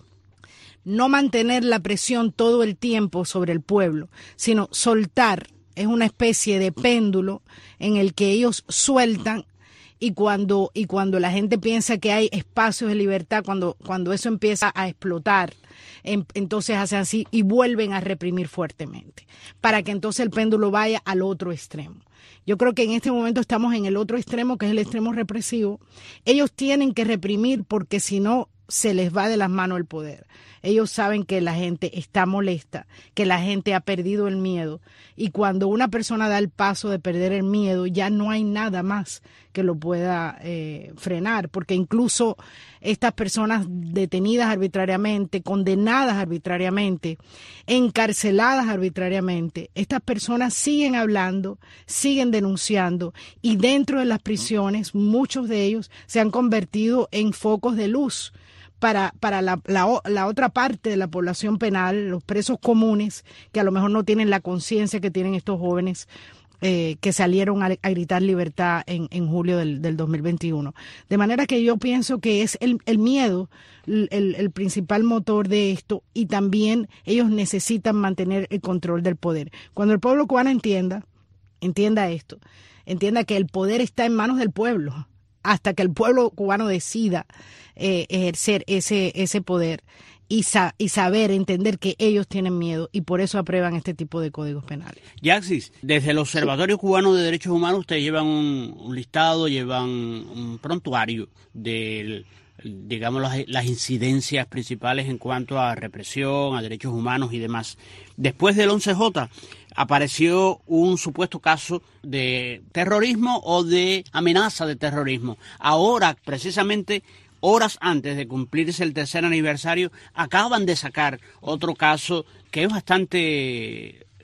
no mantener la presión todo el tiempo sobre el pueblo, sino soltar. Es una especie de péndulo en el que ellos sueltan, y cuando, y cuando la gente piensa que hay espacios de libertad, cuando, cuando eso empieza a explotar, en, entonces hacen así y vuelven a reprimir fuertemente, para que entonces el péndulo vaya al otro extremo. Yo creo que en este momento estamos en el otro extremo, que es el extremo represivo. Ellos tienen que reprimir porque si no se les va de las manos el poder. Ellos saben que la gente está molesta, que la gente ha perdido el miedo, y cuando una persona da el paso de perder el miedo, ya no hay nada más que lo pueda eh, frenar, porque incluso estas personas detenidas arbitrariamente, condenadas arbitrariamente, encarceladas arbitrariamente, estas personas siguen hablando, siguen denunciando, y dentro de las prisiones muchos de ellos se han convertido en focos de luz para, para la, la, la otra parte de la población penal, los presos comunes, que a lo mejor no tienen la conciencia que tienen estos jóvenes eh, que salieron a, a gritar libertad en, en julio del, del dos mil veintiuno. De manera que yo pienso que es el, el miedo el, el principal motor de esto, y también ellos necesitan mantener el control del poder. Cuando el pueblo cubano entienda, entienda esto, entienda que el poder está en manos del pueblo, hasta que el pueblo cubano decida eh, ejercer ese, ese poder y, sa- y saber, entender que ellos tienen miedo, y por eso aprueban este tipo de códigos penales. Yaxis, desde el Observatorio Cubano de Derechos Humanos ustedes llevan un, un listado, llevan un prontuario de, digamos, las, las incidencias principales en cuanto a represión, a derechos humanos y demás. Después del once J apareció un supuesto caso de terrorismo o de amenaza de terrorismo. Ahora, precisamente, horas antes de cumplirse el tercer aniversario, acaban de sacar otro caso que es bastante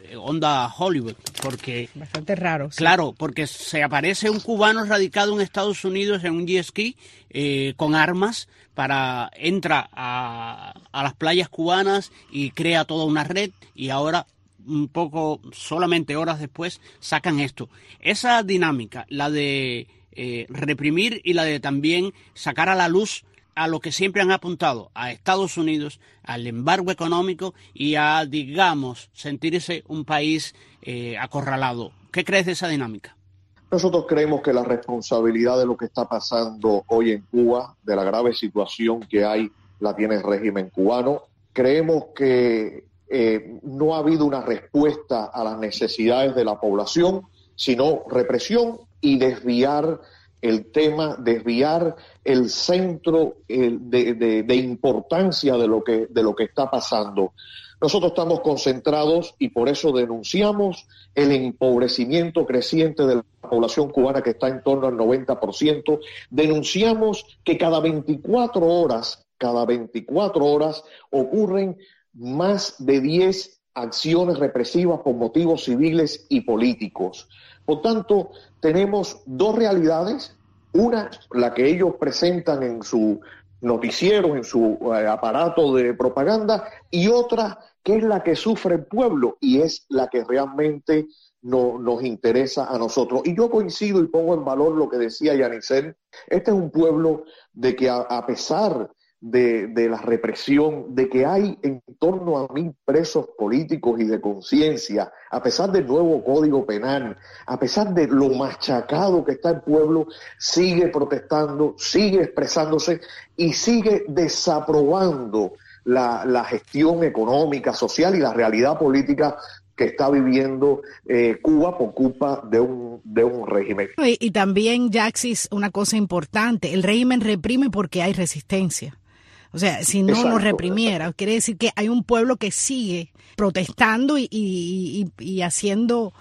onda Hollywood, porque... Bastante raro. Sí. Claro, porque se aparece un cubano radicado en Estados Unidos en un jet ski eh, con armas, para entra a, a las playas cubanas y crea toda una red, y ahora, un poco, solamente horas después, sacan esto. Esa dinámica, la de eh, reprimir y la de también sacar a la luz a lo que siempre han apuntado, a Estados Unidos, al embargo económico y a, digamos, sentirse un país eh, acorralado. ¿Qué crees de esa dinámica? Nosotros creemos que la responsabilidad de lo que está pasando hoy en Cuba, de la grave situación que hay, la tiene el régimen cubano. Creemos que eh, no ha habido una respuesta a las necesidades de la población, sino represión y desviar el tema, desviar el centro el de, de, de importancia de lo que, de lo que está pasando. Nosotros estamos concentrados y por eso denunciamos el empobrecimiento creciente de la población cubana, que está en torno al noventa por ciento. Denunciamos que cada veinticuatro horas, cada veinticuatro horas ocurren más de diez acciones represivas por motivos civiles y políticos. Por tanto, tenemos dos realidades, una, la que ellos presentan en su noticiero, en su eh, aparato de propaganda, y otra que es la que sufre el pueblo y es la que realmente no, nos interesa a nosotros. Y yo coincido y pongo en valor lo que decía Yanisel. Este es un pueblo de que a, a pesar de, de la represión, de que hay en torno a mil presos políticos y de conciencia, a pesar del nuevo Código Penal, a pesar de lo machacado que está el pueblo, sigue protestando, sigue expresándose y sigue desaprobando la, la gestión económica, social y la realidad política que está viviendo eh, Cuba por culpa de un, de un régimen. Y, y también, Yaxis, una cosa importante, el régimen reprime porque hay resistencia. O sea, si no Exacto. nos reprimiera, quiere decir que hay un pueblo que sigue protestando y, y, y, y haciendo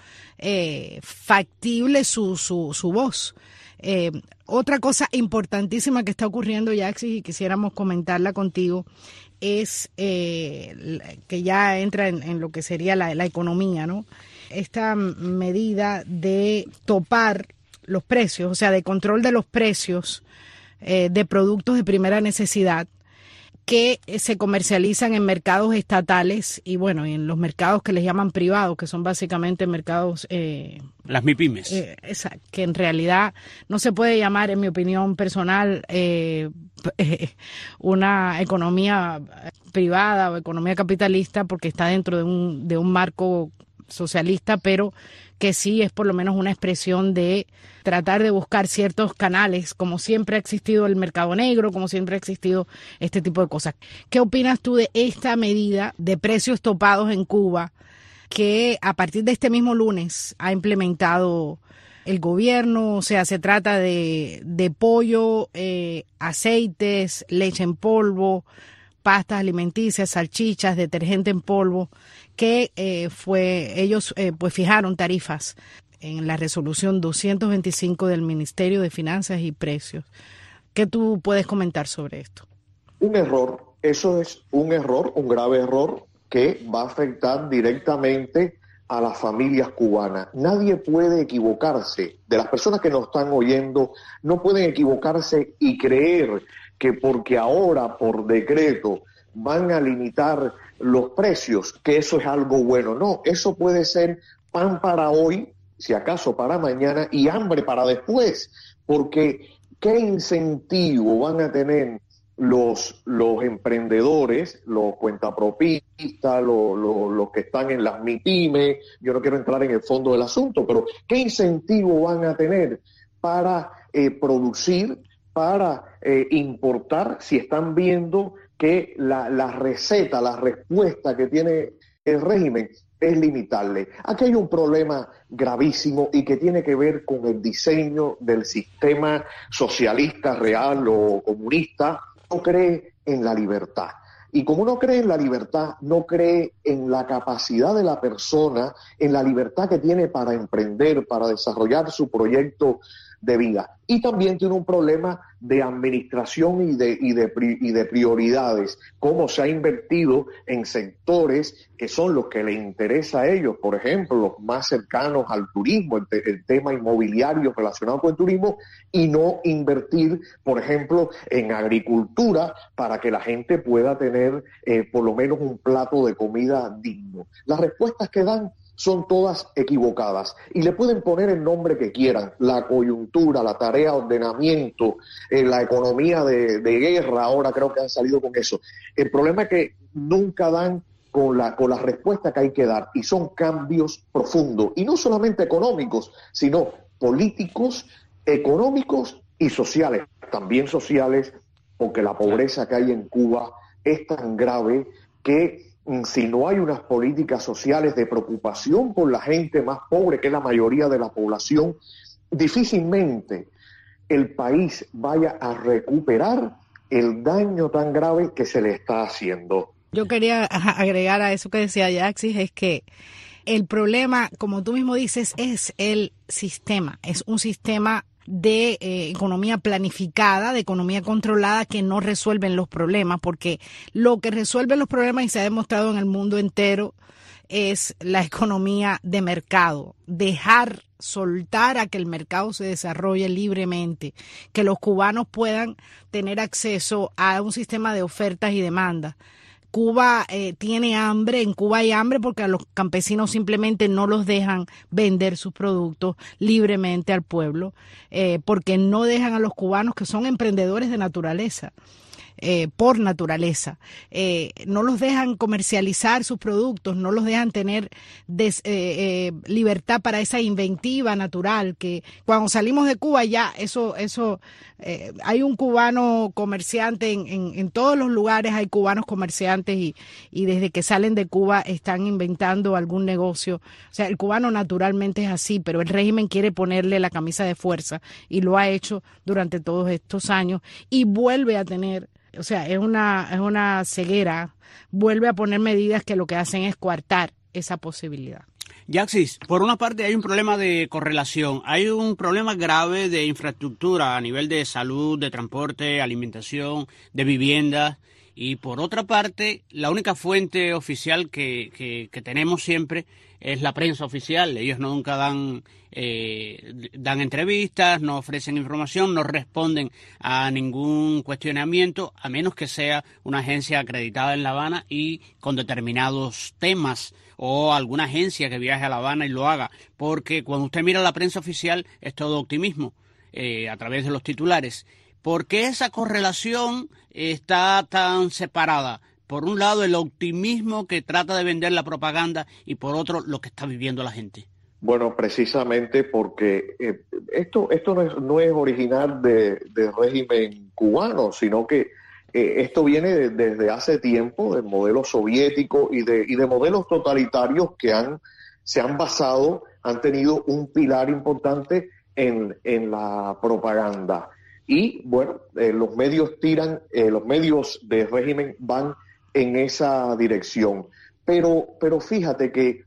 eh, factible su, su, su voz. Eh, otra cosa importantísima que está ocurriendo, Yaxis, y quisiéramos comentarla contigo, es eh, que ya entra en, en lo que sería la, la economía, ¿no? Esta medida de topar los precios, o sea, de control de los precios eh, de productos de primera necesidad que se comercializan en mercados estatales y, bueno, y en los mercados que les llaman privados, que son básicamente mercados... Eh, Las MIPYMES. Eh, exacto, que en realidad no se puede llamar, en mi opinión personal, eh, una economía privada o economía capitalista, porque está dentro de un, de un marco socialista, pero que sí es por lo menos una expresión de tratar de buscar ciertos canales, como siempre ha existido el mercado negro, como siempre ha existido este tipo de cosas. ¿Qué opinas tú de esta medida de precios topados en Cuba que a partir de este mismo lunes ha implementado el gobierno? O sea, se trata de, de pollo, eh, aceites, leche en polvo, pastas alimenticias, salchichas, detergente en polvo, que eh, fue ellos eh, pues fijaron tarifas en la resolución doscientos veinticinco del Ministerio de Finanzas y Precios. ¿Qué tú puedes comentar sobre esto? Un error, eso es un error, un grave error que va a afectar directamente a las familias cubanas. Nadie puede equivocarse, de las personas que nos están oyendo, no pueden equivocarse y creer que porque ahora por decreto van a limitar los precios, que eso es algo bueno. No, eso puede ser pan para hoy, si acaso para mañana, y hambre para después, porque ¿qué incentivo van a tener los, los emprendedores, los cuentapropistas, los, los, los que están en las MIPYMES? Yo no quiero entrar en el fondo del asunto, pero ¿qué incentivo van a tener para eh, producir, para eh, importar, si están viendo que la, la receta, la respuesta que tiene el régimen es limitarle? Aquí hay un problema gravísimo y que tiene que ver con el diseño del sistema socialista real o comunista. No cree en la libertad. Y como no cree en la libertad, no cree en la capacidad de la persona, en la libertad que tiene para emprender, para desarrollar su proyecto de vida. Y también tiene un problema de administración y de, y de, y de prioridades, cómo se ha invertido en sectores que son los que les interesa a ellos, por ejemplo, los más cercanos al turismo, el, te, el tema inmobiliario relacionado con el turismo, y no invertir, por ejemplo, en agricultura para que la gente pueda tener eh, por lo menos un plato de comida digno. Las respuestas que dan son todas equivocadas y le pueden poner el nombre que quieran, la coyuntura, la tarea, ordenamiento, eh, la economía de, de guerra, ahora creo que han salido con eso. El problema es que nunca dan con la, con la respuesta que hay que dar, y son cambios profundos, y no solamente económicos, sino políticos, económicos y sociales, también sociales, porque la pobreza que hay en Cuba es tan grave que si no hay unas políticas sociales de preocupación por la gente más pobre, que es la mayoría de la población, difícilmente el país vaya a recuperar el daño tan grave que se le está haciendo. Yo quería agregar a eso que decía Yaxis, es que el problema, como tú mismo dices, es el sistema, es un sistema de eh, economía planificada, de economía controlada, que no resuelven los problemas, porque lo que resuelve los problemas, y se ha demostrado en el mundo entero, es la economía de mercado, dejar, soltar a que el mercado se desarrolle libremente, que los cubanos puedan tener acceso a un sistema de ofertas y demandas. Cuba eh, tiene hambre, en Cuba hay hambre porque a los campesinos simplemente no los dejan vender sus productos libremente al pueblo, eh, porque no dejan a los cubanos, que son emprendedores de naturaleza, eh, por naturaleza, eh, no los dejan comercializar sus productos, no los dejan tener des, eh, eh, libertad para esa inventiva natural, que cuando salimos de Cuba ya eso, eso eh, hay un cubano comerciante en, en, en todos los lugares, hay cubanos comerciantes y, y desde que salen de Cuba están inventando algún negocio. O sea, el cubano naturalmente es así, pero el régimen quiere ponerle la camisa de fuerza y lo ha hecho durante todos estos años y vuelve a tener, o sea, es una, es una ceguera, vuelve a poner medidas que lo que hacen es coartar esa posibilidad. Yaxis, por una parte hay un problema de correlación, hay un problema grave de infraestructura a nivel de salud, de transporte, alimentación, de vivienda, y por otra parte la única fuente oficial que, que, que tenemos siempre es la prensa oficial. Ellos nunca dan eh, dan entrevistas, no ofrecen información, no responden a ningún cuestionamiento, a menos que sea una agencia acreditada en La Habana y con determinados temas, o alguna agencia que viaje a La Habana y lo haga, porque cuando usted mira la prensa oficial es todo optimismo eh, a través de los titulares. ¿Por qué esa correlación está tan separada? Por un lado, el optimismo que trata de vender la propaganda, y por otro, lo que está viviendo la gente. Bueno, precisamente porque eh, esto esto no es, no es original de, del régimen cubano, sino que eh, esto viene de, desde hace tiempo del modelo soviético y de, y de modelos totalitarios que han se han basado, han tenido un pilar importante en, en la propaganda. Y bueno, eh, los medios tiran, eh, los medios del régimen van en esa dirección. Pero, pero fíjate que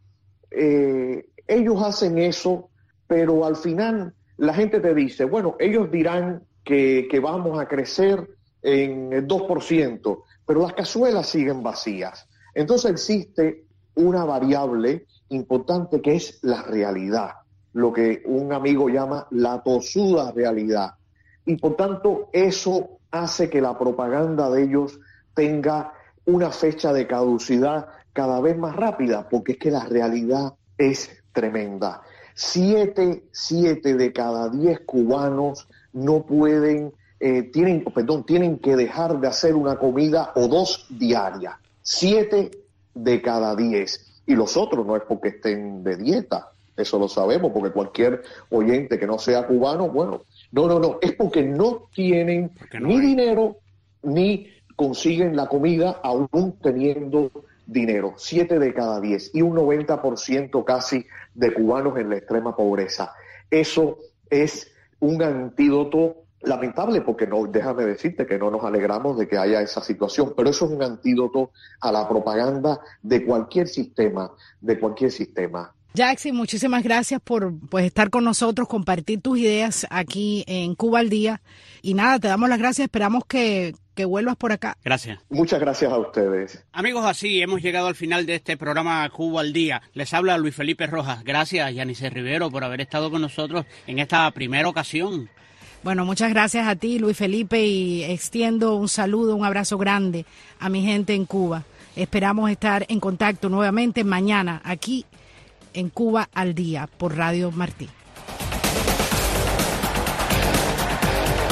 eh, ellos hacen eso, pero al final la gente te dice, bueno, ellos dirán que, que vamos a crecer en el dos por ciento, pero las cazuelas siguen vacías. Entonces existe una variable importante que es la realidad, lo que un amigo llama la tosuda realidad. Y por tanto eso hace que la propaganda de ellos tenga una fecha de caducidad cada vez más rápida, porque es que la realidad es tremenda. Siete, siete de cada diez cubanos no pueden, eh, tienen, perdón, tienen que dejar de hacer una comida o dos diarias. Siete de cada diez. Y los otros no es porque estén de dieta, eso lo sabemos, porque cualquier oyente que no sea cubano, bueno, no, no, no, es porque no tienen no ni hay. dinero ni consiguen la comida aún teniendo dinero. Siete de cada diez y un noventa por ciento casi de cubanos en la extrema pobreza. Eso es un antídoto lamentable, porque no, déjame decirte que no nos alegramos de que haya esa situación, pero eso es un antídoto a la propaganda de cualquier sistema, de cualquier sistema. Jackson, muchísimas gracias por pues estar con nosotros, compartir tus ideas aquí en Cuba al Día. Y nada, te damos las gracias, esperamos que, que vuelvas por acá. Gracias. Muchas gracias a ustedes. Amigos, así hemos llegado al final de este programa Cuba al Día. Les habla Luis Felipe Rojas. Gracias, Yanice Rivero, por haber estado con nosotros en esta primera ocasión. Bueno, muchas gracias a ti, Luis Felipe, y extiendo un saludo, un abrazo grande a mi gente en Cuba. Esperamos estar en contacto nuevamente mañana aquí en Cuba al Día por Radio Martí.